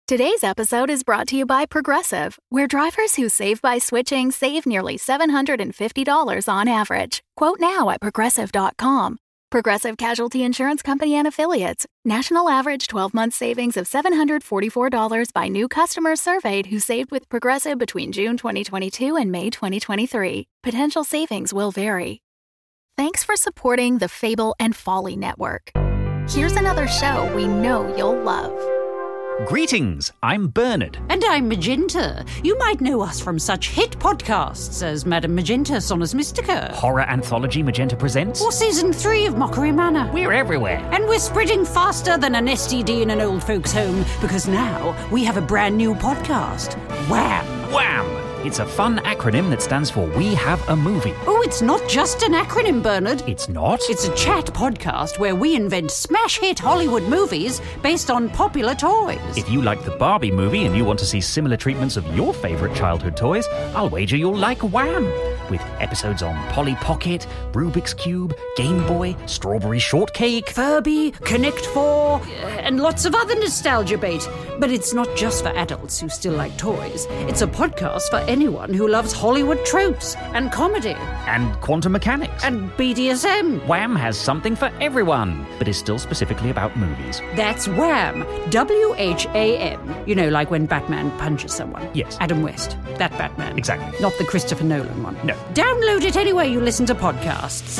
Today's episode is brought to you by Progressive, where drivers who save by switching save nearly $750 on average. Quote now at Progressive.com. Progressive Casualty Insurance Company and Affiliates. National average 12-month savings of $744 by new customers surveyed who saved with Progressive between June 2022 and May 2023. Potential savings will vary. Thanks for supporting the Fable and Folly Network. Here's another show we know you'll love. Greetings, I'm Bernard. And I'm Magenta. You might know us from such hit podcasts as Madame Magenta Sonus Mystica. Horror anthology Magenta Presents. Or Season 3 of Mockery Manor. We're everywhere. And we're spreading faster than an STD in an old folks' home, because now we have a brand new podcast. Wham! Wham! It's a fun acronym that stands for We Have a Movie. Oh, it's not just an acronym, Bernard. It's not? It's a chat podcast where we invent smash hit Hollywood movies based on popular toys. If you like the Barbie movie and you want to see similar treatments of your favourite childhood toys, I'll wager you'll like Wham! With episodes on Polly Pocket, Rubik's Cube, Game Boy, Strawberry Shortcake, Furby, Connect 4, and lots of other nostalgia bait. But it's not just for adults who still like toys. It's a podcast for anyone who loves Hollywood tropes and comedy. And quantum mechanics. And BDSM. Wham has something for everyone, but is still specifically about movies. That's Wham! WHAM. You know, like when Batman punches someone. Yes. Adam West. That Batman. Exactly. Not the Christopher Nolan one. No. Download it anywhere you listen to podcasts.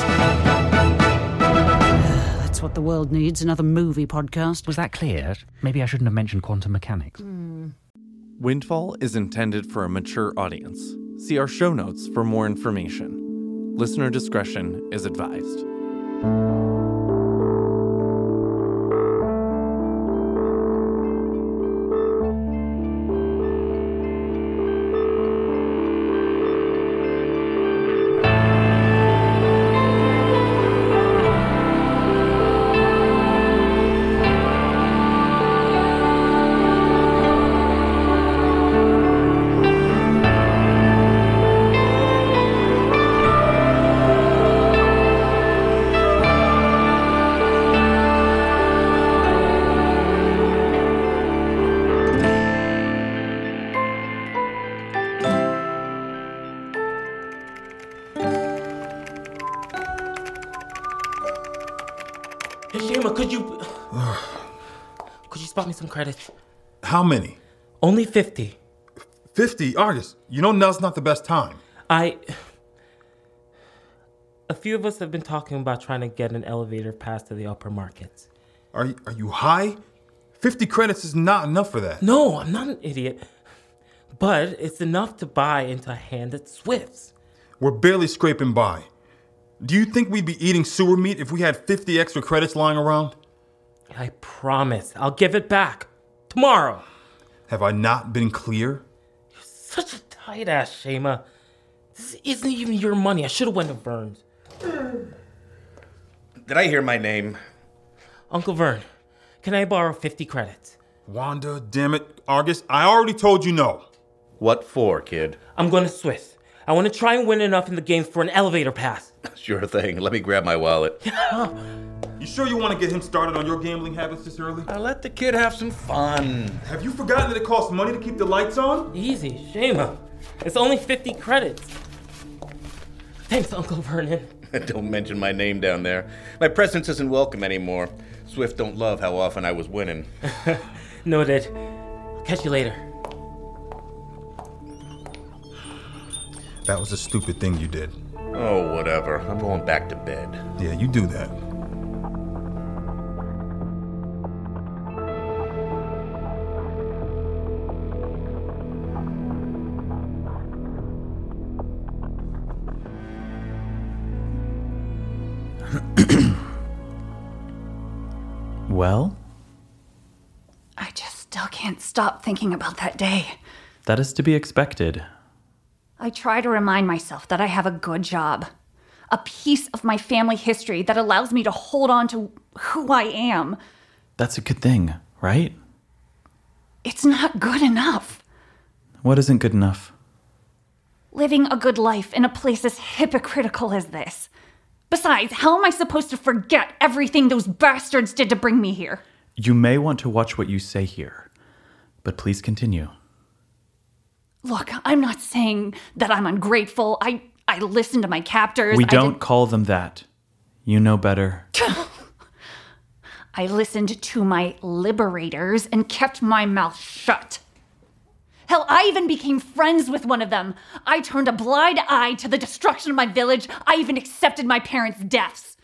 That's what the world needs, another movie podcast. Was that clear? Maybe I shouldn't have mentioned quantum mechanics. Windfall is intended for a mature audience. See our show notes for more information. Listener discretion is advised. Hey, Shima, could you spot me some credits? How many? Only 50. 50? August, you know now's not the best time. A few of us have been talking about trying to get an elevator pass to the upper markets. Are you high? 50 credits is not enough for that. No, I'm not an idiot. But it's enough to buy into a hand at Swift's. We're barely scraping by. Do you think we'd be eating sewer meat if we had 50 extra credits lying around? I promise, I'll give it back. Tomorrow. Have I not been clear? You're such a tight ass, Shema. This isn't even your money. I should have went to Vern's. Did I hear my name? Uncle Vern, can I borrow 50 credits? Wanda, damn it. August, I already told you no. What for, kid? I'm going to Swiss. I want to try and win enough in the games for an elevator pass. Sure thing. Let me grab my wallet. You sure you want to get him started on your gambling habits this early? I'll let the kid have some fun. Have you forgotten that it costs money to keep the lights on? Easy, Shema. It's only 50 credits. Thanks, Uncle Vernon. Don't mention my name down there. My presence isn't welcome anymore. Swift don't love how often I was winning. Noted. I'll catch you later. That was a stupid thing you did. Oh, whatever. I'm going back to bed. Yeah, you do that. Well? I just still can't stop thinking about that day. That is to be expected. I try to remind myself that I have a good job. A piece of my family history that allows me to hold on to who I am. That's a good thing, right? It's not good enough. What isn't good enough? Living a good life in a place as hypocritical as this. Besides, how am I supposed to forget everything those bastards did to bring me here? You may want to watch what you say here, but please continue. Look, I'm not saying that I'm ungrateful. I listened to my captors. We don't call them that. You know better. I listened to my liberators and kept my mouth shut. Hell, I even became friends with one of them. I turned a blind eye to the destruction of my village. I even accepted my parents' deaths.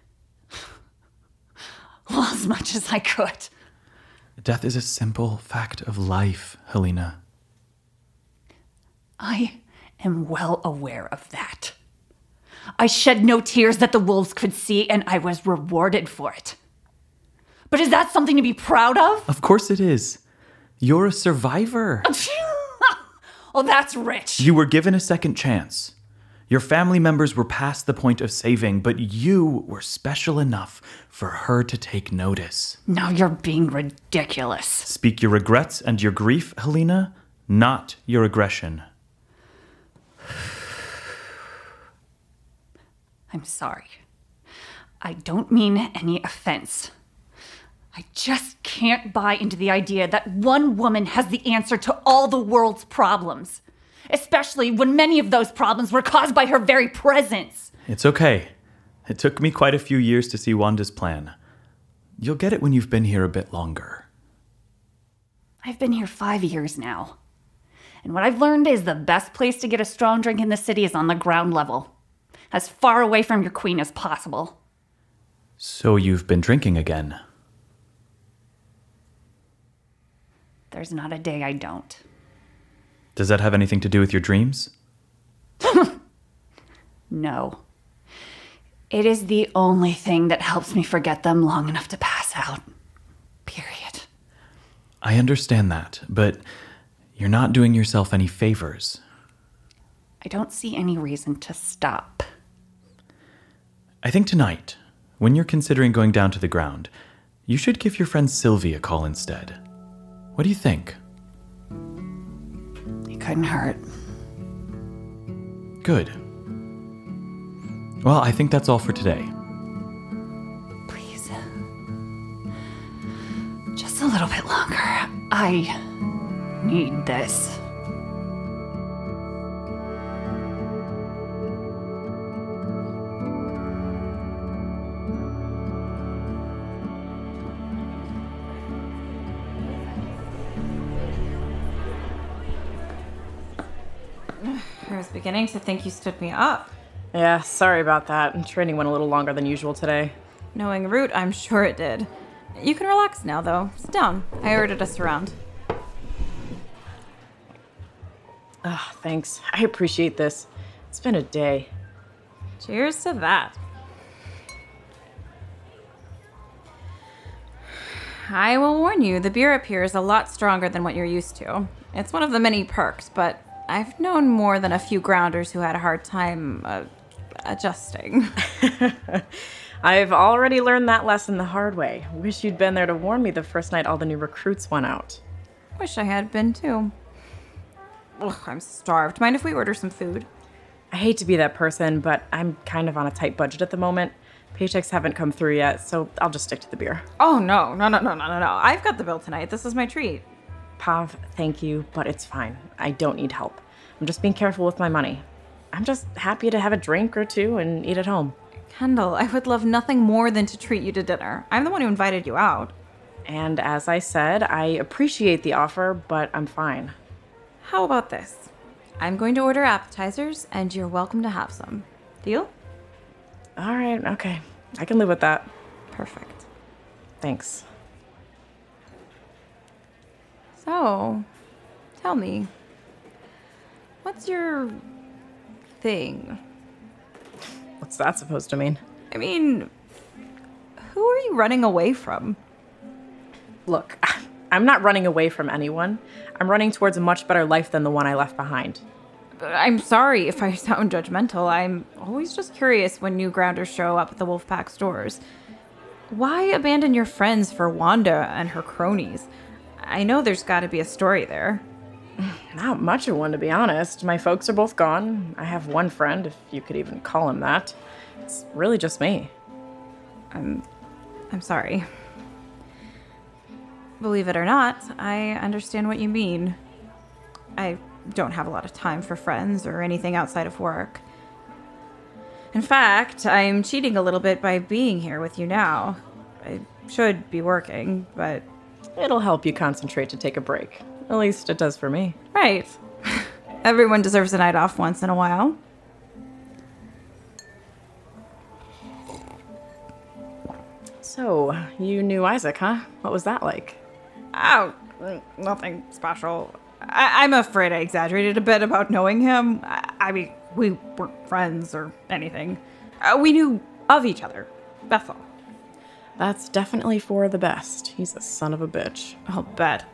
Well, as much as I could. Death is a simple fact of life, Helena. I am well aware of that. I shed no tears that the wolves could see, and I was rewarded for it. But is that something to be proud of? Of course it is. You're a survivor. Oh, that's rich. You were given a second chance. Your family members were past the point of saving, but you were special enough for her to take notice. Now you're being ridiculous. Speak your regrets and your grief, Helena, not your aggression. I'm sorry. I don't mean any offense. I just can't buy into the idea that one woman has the answer to all the world's problems, especially when many of those problems were caused by her very presence. It's okay. It took me quite a few years to see Wanda's plan. You'll get it when you've been here a bit longer. I've been here 5 years now. And what I've learned is the best place to get a strong drink in the city is on the ground level, as far away from your queen as possible. So you've been drinking again? There's not a day I don't. Does that have anything to do with your dreams? No. It is the only thing that helps me forget them long enough to pass out. Period. I understand that, but you're not doing yourself any favors. I don't see any reason to stop. I think tonight, when you're considering going down to the ground, you should give your friend Sylvie a call instead. What do you think? It couldn't hurt. Good. Well, I think that's all for today. Please. Just a little bit longer. I need this. I was beginning to think you stood me up. Yeah, sorry about that. Training went a little longer than usual today. Knowing Root, I'm sure it did. You can relax now, though. Sit down. I ordered us around. Thanks. I appreciate this. It's been a day. Cheers to that. I will warn you, the beer up here is a lot stronger than what you're used to. It's one of the many perks, but I've known more than a few grounders who had a hard time adjusting. I've already learned that lesson the hard way. Wish you'd been there to warn me the first night all the new recruits went out. Wish I had been too. Ugh, I'm starved. Mind if we order some food? I hate to be that person, but I'm kind of on a tight budget at the moment. Paychecks haven't come through yet, so I'll just stick to the beer. Oh, no. I've got the bill tonight. This is my treat. Pav, thank you, but it's fine. I don't need help. I'm just being careful with my money. I'm just happy to have a drink or two and eat at home. Kendall, I would love nothing more than to treat you to dinner. I'm the one who invited you out. And as I said, I appreciate the offer, but I'm fine. How about this? I'm going to order appetizers, and you're welcome to have some. Deal? All right, okay. I can live with that. Perfect. Thanks. So, tell me, what's your thing? What's that supposed to mean? I mean, who are you running away from? Look, I'm not running away from anyone. I'm running towards a much better life than the one I left behind. I'm sorry if I sound judgmental. I'm always just curious when new grounders show up at the Wolfpack stores. Why abandon your friends for Wanda and her cronies? I know there's got to be a story there. Not much of one, to be honest. My folks are both gone. I have one friend, if you could even call him that. It's really just me. I'm sorry. Believe it or not, I understand what you mean. I don't have a lot of time for friends or anything outside of work. In fact, I'm cheating a little bit by being here with you now. I should be working, but... It'll help you concentrate to take a break. At least it does for me. Right. Everyone deserves a night off once in a while. So, you knew Isaac, huh? What was that like? Oh, nothing special. I'm afraid I exaggerated a bit about knowing him. I mean, we weren't friends or anything. We knew of each other. That's all. That's definitely for the best. He's a son of a bitch. I'll bet.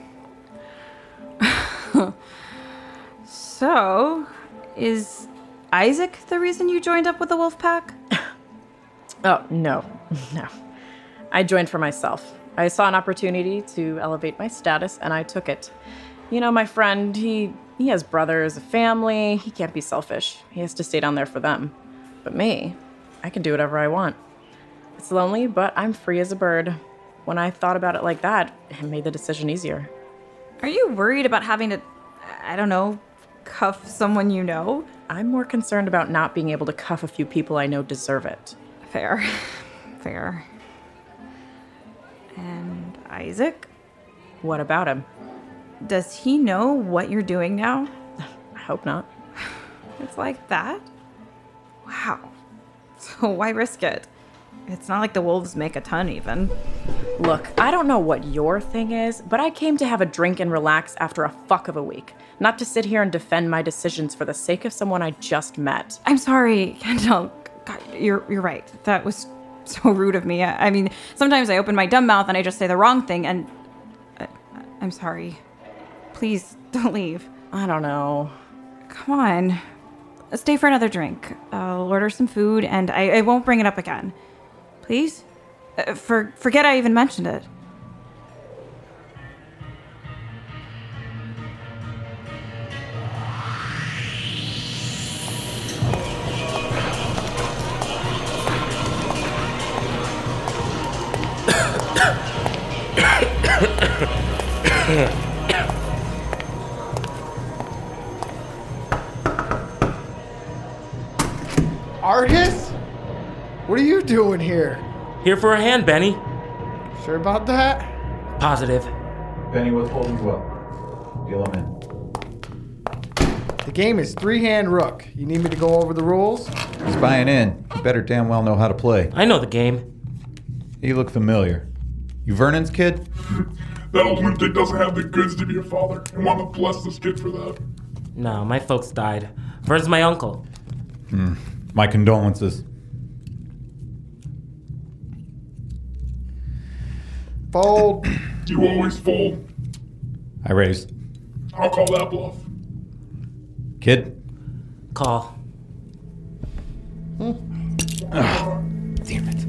So, is Isaac the reason you joined up with the Wolfpack? Oh, no. I joined for myself. I saw an opportunity to elevate my status, and I took it. You know, my friend, he has brothers, a family. He can't be selfish. He has to stay down there for them. But me, I can do whatever I want. It's lonely, but I'm free as a bird. When I thought about it like that, it made the decision easier. Are you worried about having to, I don't know, cuff someone you know? I'm more concerned about not being able to cuff a few people I know deserve it. Fair. And Isaac? What about him? Does he know what you're doing now? I hope not. It's like that? Wow. So why risk it? It's not like the wolves make a ton even. Look, I don't know what your thing is, but I came to have a drink and relax after a fuck of a week. Not to sit here and defend my decisions for the sake of someone I just met. I'm sorry, Kendall. God, you're right. That was so rude of me. I mean, sometimes I open my dumb mouth and I just say the wrong thing, and I'm sorry. Please, don't leave. I don't know. Come on. Stay for another drink. I'll order some food, and I won't bring it up again. Please? Forget I even mentioned it. Argus? What are you doing here? Here for a hand, Benny. Sure about that? Positive. Benny, what's holding you up? Deal him in. The game is 3-hand rook. You need me to go over the rules? He's buying in. You better damn well know how to play. I know the game. You look familiar. You Vernon's kid? That old lunatic doesn't have the goods to be a father, and want to bless this kid for that. No, my folks died. Vern's my uncle. My condolences. Fold. You always fold. I raise. I'll call that bluff. Kid? Call. Damn it.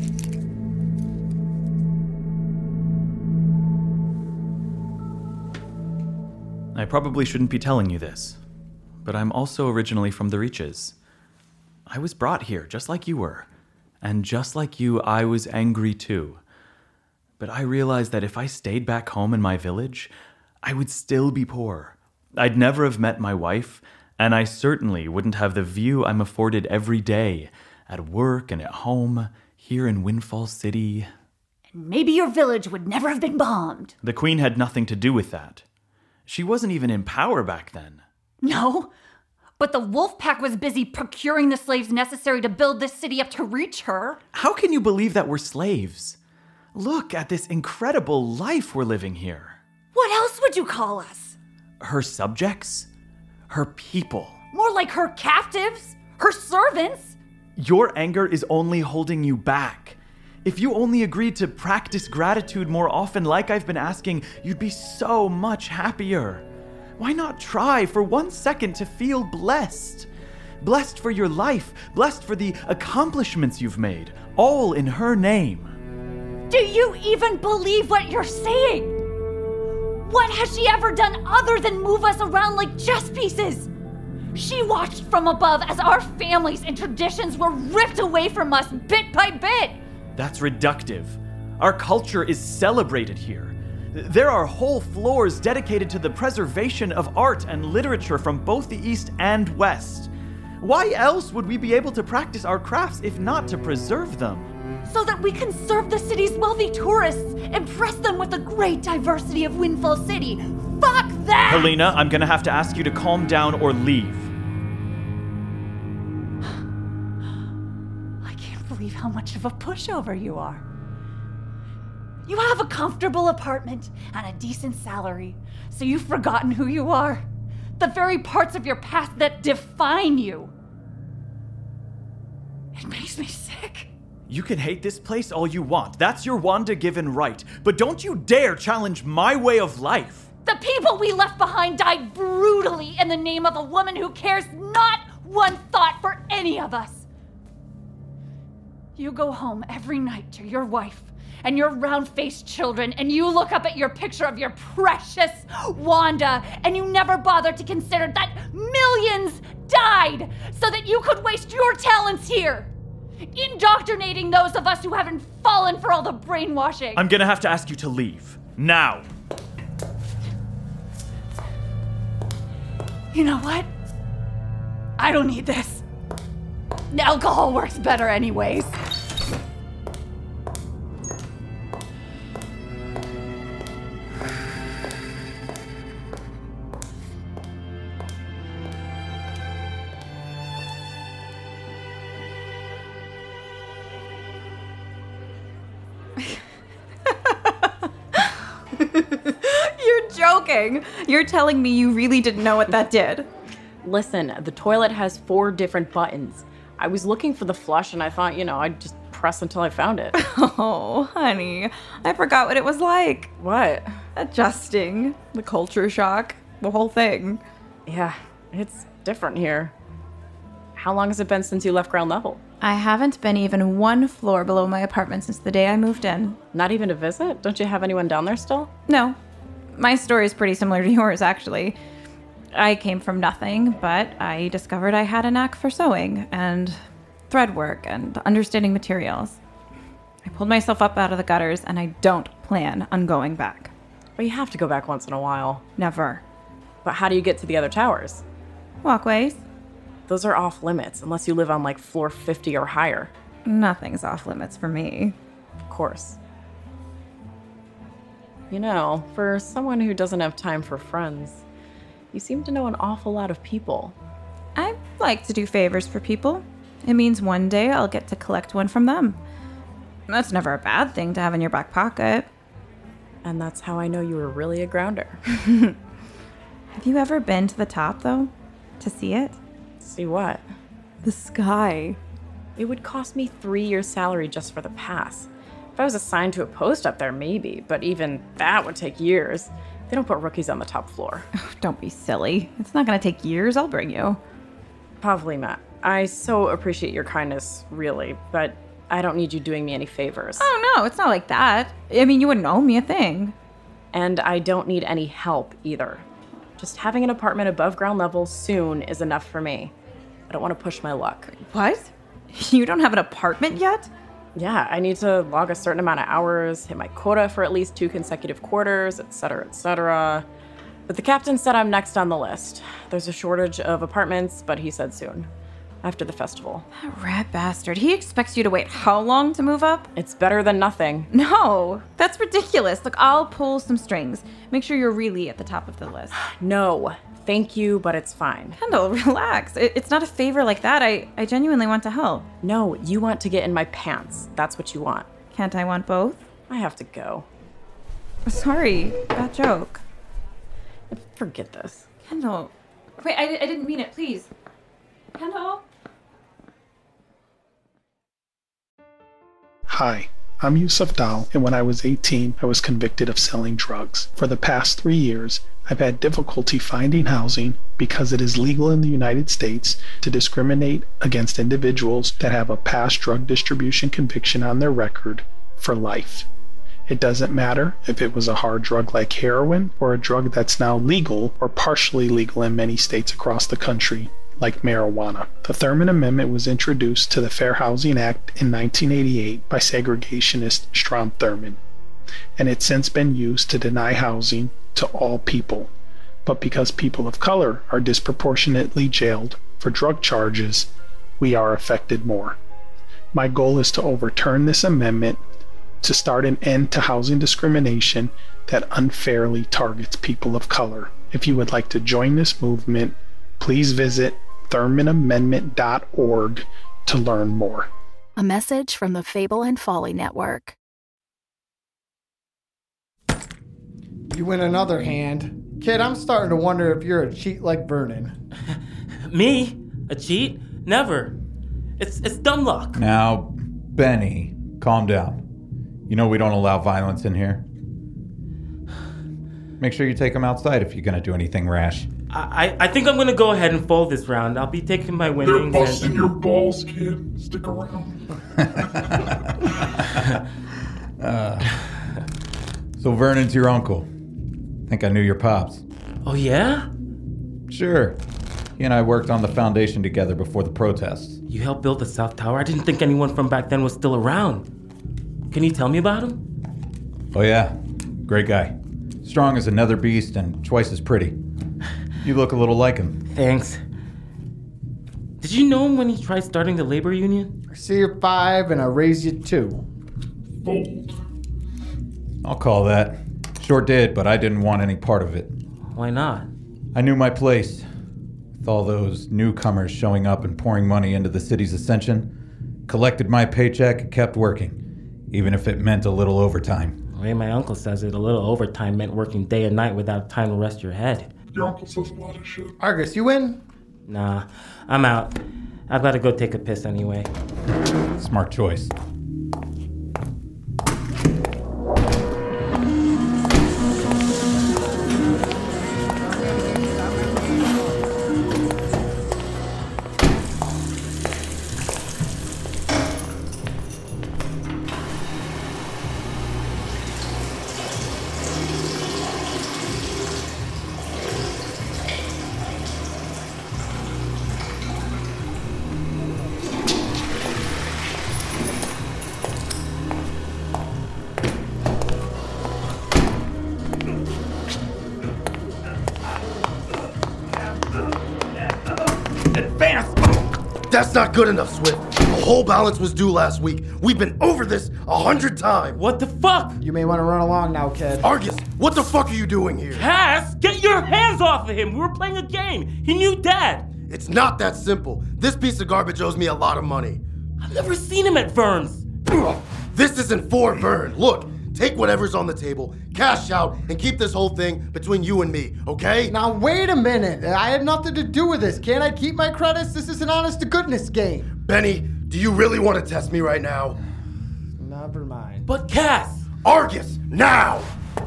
I probably shouldn't be telling you this, but I'm also originally from the Reaches. I was brought here just like you were, and just like you, I was angry too. But I realized that if I stayed back home in my village, I would still be poor. I'd never have met my wife, and I certainly wouldn't have the view I'm afforded every day, at work and at home, here in Windfall City. And maybe your village would never have been bombed. The Queen had nothing to do with that. She wasn't even in power back then. No, but the Wolfpack was busy procuring the slaves necessary to build this city up to reach her. How can you believe that we're slaves? Look at this incredible life we're living here. What else would you call us? Her subjects? Her people. More like her captives? Her servants? Your anger is only holding you back. If you only agreed to practice gratitude more often like I've been asking, you'd be so much happier. Why not try for 1 second to feel blessed? Blessed for your life, blessed for the accomplishments you've made, all in her name. Do you even believe what you're saying? What has she ever done other than move us around like chess pieces? She watched from above as our families and traditions were ripped away from us bit by bit. That's reductive. Our culture is celebrated here. There are whole floors dedicated to the preservation of art and literature from both the East and West. Why else would we be able to practice our crafts if not to preserve them? So that we can serve the city's wealthy tourists, impress them with the great diversity of Windfall City. Fuck that! Helena, I'm gonna have to ask you to calm down or leave. I can't believe how much of a pushover you are. You have a comfortable apartment and a decent salary, so you've forgotten who you are. The very parts of your past that define you. It makes me sick. You can hate this place all you want. That's your Wanda-given right. But don't you dare challenge my way of life. The people we left behind died brutally in the name of a woman who cares not one thought for any of us. You go home every night to your wife and your round-faced children, and you look up at your picture of your precious Wanda, and you never bother to consider that millions died so that you could waste your talents here, indoctrinating those of us who haven't fallen for all the brainwashing. I'm gonna have to ask you to leave. Now. You know what? I don't need this. Alcohol works better anyways. You're joking. You're telling me you really didn't know what that did. Listen, the toilet has 4 different buttons. I was looking for the flush and I thought, I'd just press until I found it. Oh, honey. I forgot what it was like. What? Adjusting. The culture shock. The whole thing. Yeah, it's different here. How long has it been since you left ground level? I haven't been even 1 floor below my apartment since the day I moved in. Not even a visit? Don't you have anyone down there still? No. My story is pretty similar to yours, actually. I came from nothing, but I discovered I had a knack for sewing and thread work and understanding materials. I pulled myself up out of the gutters, and I don't plan on going back. But you have to go back once in a while. Never. But how do you get to the other towers? Walkways. Those are off limits, unless you live on, floor 50 or higher. Nothing's off limits for me. Of course. For someone who doesn't have time for friends, you seem to know an awful lot of people. I like to do favors for people. It means one day I'll get to collect one from them. That's never a bad thing to have in your back pocket. And that's how I know you were really a grounder. Have you ever been to the top, though? To see it? See what? The sky. It would cost me 3 years' salary just for the pass. If I was assigned to a post up there, maybe, but even that would take years. They don't put rookies on the top floor. Don't be silly. It's not going to take years. I'll bring you. Pavlina, I so appreciate your kindness, really, but I don't need you doing me any favors. Oh, no, it's not like that. I mean, you wouldn't owe me a thing. And I don't need any help, either. Just having an apartment above ground level soon is enough for me. I don't want to push my luck. What? You don't have an apartment yet? Yeah, I need to log a certain amount of hours, hit my quota for at least 2 consecutive quarters, etc., etc. But the captain said I'm next on the list. There's a shortage of apartments, but he said soon, after the festival. That rat bastard. He expects you to wait how long to move up? It's better than nothing. No, that's ridiculous. Look, I'll pull some strings. Make sure you're really at the top of the list. No, thank you, but it's fine. Kendall, relax. It's not a favor like that. I genuinely want to help. No, you want to get in my pants. That's what you want. Can't I want both? I have to go. Sorry, bad joke. Forget this. Kendall. Wait, I didn't mean it, please. Kendall? Hi, I'm Yusuf Dal, and when I was 18, I was convicted of selling drugs. For the past 3 years, I've had difficulty finding housing because it is legal in the United States to discriminate against individuals that have a past drug distribution conviction on their record for life. It doesn't matter if it was a hard drug like heroin or a drug that's now legal or partially legal in many states across the country, like marijuana. The Thurman Amendment was introduced to the Fair Housing Act in 1988 by segregationist Strom Thurmond. and it's since been used to deny housing to all people. But because people of color are disproportionately jailed for drug charges, we are affected more. My goal is to overturn this amendment to start an end to housing discrimination that unfairly targets people of color. If you would like to join this movement, please visit ThurmanAmendment.org to learn more. A message from the Fable and Folly Network. You win another hand. Kid, I'm starting to wonder if you're a cheat like Vernon. Me? A cheat? Never. It's dumb luck. Now, Benny, calm down. You know we don't allow violence in here. Make sure you take him outside if you're going to do anything rash. I think I'm going to go ahead and fold this round. I'll be taking my winnings. They're busting your balls, kid. Stick around. So Vernon's your uncle. Think I knew your pops. Oh, yeah? Sure. He and I worked on the foundation together before the protests. You helped build the South Tower? I didn't think anyone from back then was still around. Can you tell me about him? Oh yeah, great guy. Strong as a nether beast and twice as pretty. You look a little like him. Thanks. Did you know him when he tried starting the labor union? I see you 5 and I raise you 2. Fold. I'll call that. Sure did, but I didn't want any part of it. Why not? I knew my place. With all those newcomers showing up and pouring money into the city's ascension, collected my paycheck and kept working, even if it meant a little overtime. The way my uncle says it, a little overtime meant working day and night without time to rest your head. Your uncle says a lot of shit. Argus, you win? Nah, I'm out. I've got to go take a piss anyway. Smart choice. That's not good enough, Swift. The whole balance was due last week. We've been over this 100 times. What the fuck? You may want to run along now, kid. Argus, what the fuck are you doing here? Cass, get your hands off of him. We were playing a game. He knew Dad. It's not that simple. This piece of garbage owes me a lot of money. I've never seen him at Vern's. This isn't for Vern. Look, take whatever's on the table, cash out, and keep this whole thing between you and me, okay? Now, wait a minute. I had nothing to do with this. Can't I keep my credits? This is an honest-to-goodness game. Benny, do you really want to test me right now? Never mind. But Cass! Argus, now!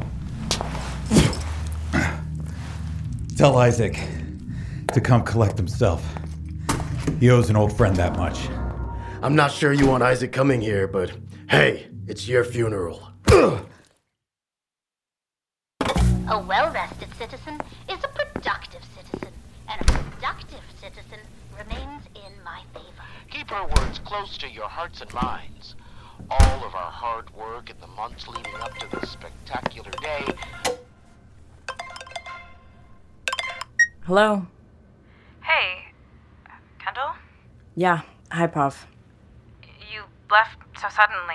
Tell Isaac to come collect himself. He owes an old friend that much. I'm not sure you want Isaac coming here, but hey, it's your funeral. A well-rested citizen is a productive citizen, and a productive citizen remains in my favor. Keep our words close to your hearts and minds. All of our hard work in the months leading up to this spectacular day. Hello? Hey, Kendall? Yeah, hi, Puff. You left so suddenly.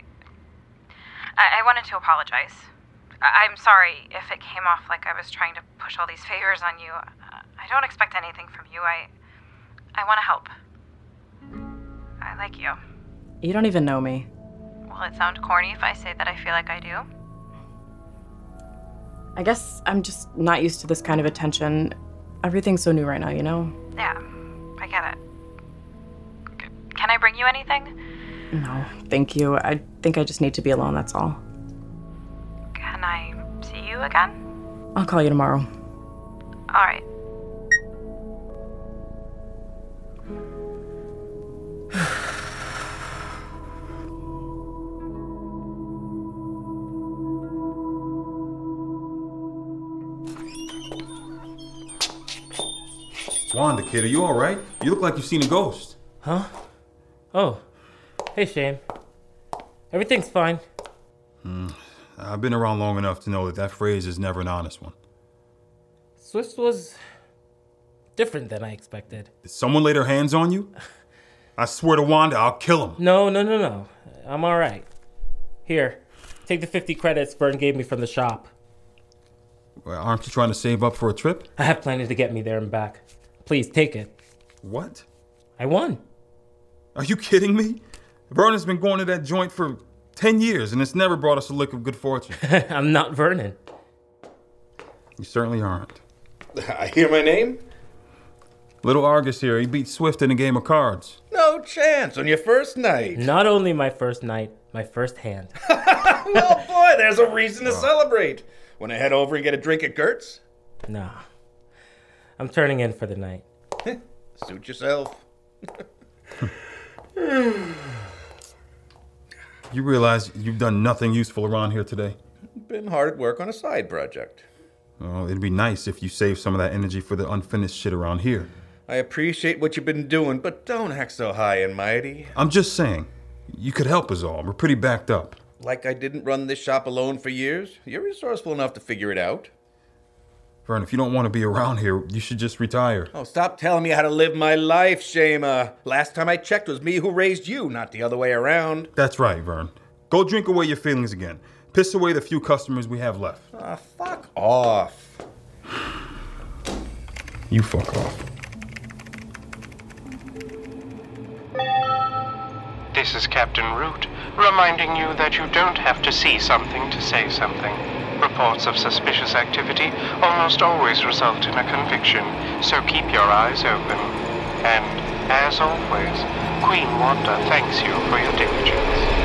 I wanted to apologize. I'm sorry if it came off like I was trying to push all these favors on you. I don't expect anything from you. I want to help. I like you. You don't even know me. Will it sound corny if I say that I feel like I do? I guess I'm just not used to this kind of attention. Everything's so new right now, you know? Yeah, I get it. Can I bring you anything? No, thank you. I think I just need to be alone, that's all. Can I see you again? I'll call you tomorrow. All right. Wanda, kid, are you all right? You look like you've seen a ghost. Huh? Oh. Hey, Shane. Everything's fine. I've been around long enough to know that phrase is never an honest one. Swift was different than I expected. Did someone lay their hands on you? I swear to Wanda, I'll kill him. No. I'm all right. Here, take the 50 credits Vern gave me from the shop. Well, aren't you trying to save up for a trip? I have plenty to get me there and back. Please, take it. What? I won. Are you kidding me? Vern has been going to that joint for 10 years, and it's never brought us a lick of good fortune. I'm not Vernon. You certainly aren't. I hear my name? Little Argus here, he beat Swift in a game of cards. No chance, on your first night. Not only my first night, my first hand. Well, boy, there's a reason to celebrate. Want to head over and get a drink at Gert's? Nah. I'm turning in for the night. Suit yourself. You realize you've done nothing useful around here today? Been hard at work on a side project. Well, it'd be nice if you saved some of that energy for the unfinished shit around here. I appreciate what you've been doing, but don't act so high and mighty. I'm just saying, you could help us all. We're pretty backed up. Like I didn't run this shop alone for years. You're resourceful enough to figure it out. Vern, if you don't want to be around here, you should just retire. Oh, stop telling me how to live my life, Shema. Last time I checked, it was me who raised you, not the other way around. That's right, Vern. Go drink away your feelings again. Piss away the few customers we have left. Fuck off. You fuck off. This is Captain Root, reminding you that you don't have to see something to say something. Reports of suspicious activity almost always result in a conviction, so keep your eyes open. And, as always, Queen Wanda thanks you for your diligence.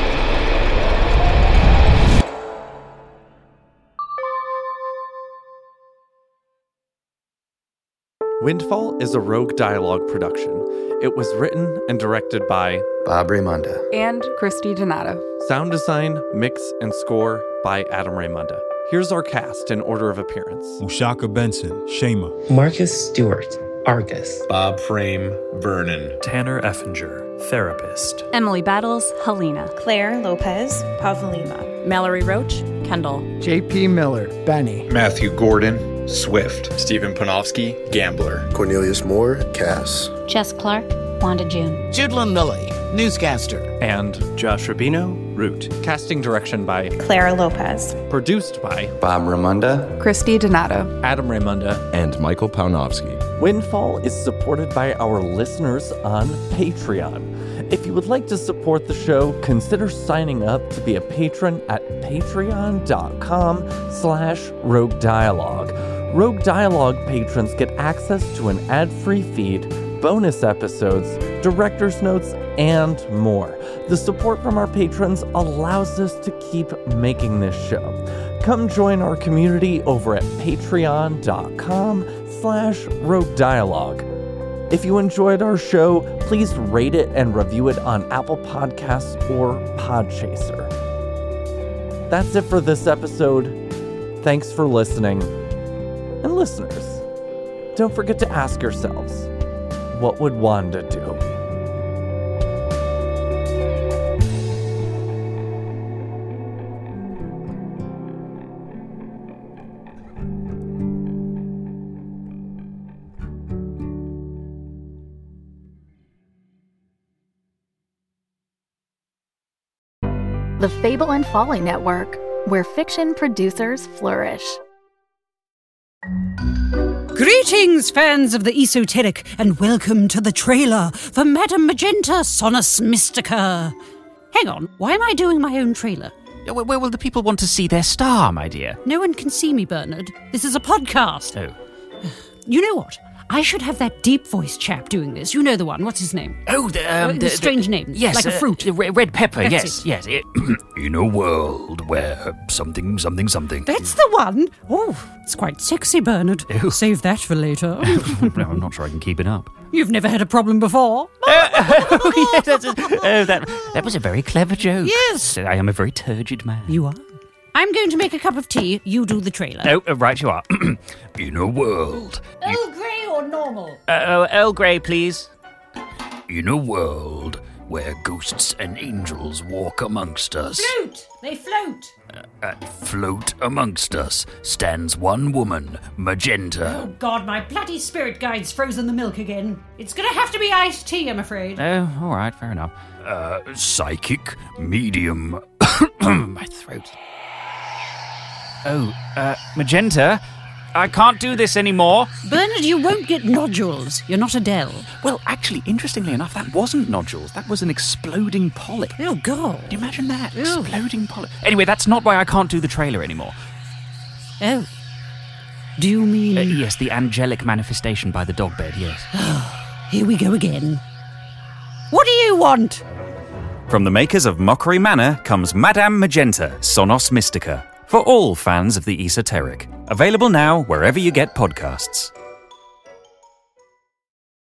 Windfall is a Rogue Dialogue production. It was written and directed by Bob Raymunda and Christy Donato. Sound design, mix, and score by Adam Raymunda. Here's our cast in order of appearance. Ushaka Benson, Shema. Marcus Stewart, Argus. Bob Frame, Vernon. Tanner Effinger, Therapist. Emily Battles, Helena. Claire Lopez, Pavlina. Mallory Roach, Kendall. JP Miller, Benny. Matthew Gordon, Swift. Stephen Panofsky, Gambler. Cornelius Moore, Cass. Jess Clark, Wanda June. Judlin Lilly, Newscaster. And Josh Rubino, Root. Casting direction by Clara Lopez. Produced by Bob Raymunda, Christy Donato, Adam Raymunda, and Michael Paunowski. Windfall is supported by our listeners on Patreon. If you would like to support the show, consider signing up to be a patron at patreon.com/Rogue Dialogue. Rogue Dialogue patrons get access to an ad-free feed, bonus episodes, director's notes, and more. The support from our patrons allows us to keep making this show. Come join our community over at patreon.com/Rogue Dialogue. If you enjoyed our show, please rate it and review it on Apple Podcasts or Podchaser. That's it for this episode. Thanks for listening. And listeners, don't forget to ask yourselves, what would Wanda do? The Fable and Folly Network, where fiction producers flourish. Greetings, fans of the esoteric, and welcome to the trailer for Madame Magenta Sonus Mystica. Hang on, why am I doing my own trailer? Where will the people want to see their star, my dear? No one can see me, Bernard. This is a podcast. Oh. You know what? I should have that deep voice chap doing this. You know the one. What's his name? Oh, the strange name. Yes, like a fruit. Red pepper. That's yes. In a world where something. That's the one. Oh, it's quite sexy, Bernard. Ew. Save that for later. No, I'm not sure I can keep it up. You've never had a problem before. That was a very clever joke. Yes. I am a very turgid man. You are. I'm going to make a cup of tea. You do the trailer. Oh, right you are. In a world. Earl Grey or normal? Earl Grey, please. In a world where ghosts and angels walk amongst us. Float! They float! Float amongst us stands one woman, Magenta. Oh God, my bloody spirit guide's frozen the milk again. It's gonna have to be iced tea, I'm afraid. Oh, all right, fair enough. Psychic, medium... my throat. Oh, Magenta, I can't do this anymore. Bernard, you won't get nodules. You're not Adele. Well, actually, interestingly enough, that wasn't nodules. That was an exploding polyp. Oh, God. Can you imagine that? Ew. Exploding polyp. Anyway, that's not why I can't do the trailer anymore. Oh. Do you mean... Yes, the angelic manifestation by the dog bed, yes. Here we go again. What do you want? From the makers of Mockery Manor comes Madame Magenta, Sonos Mystica, for all fans of the esoteric. Available now wherever you get podcasts.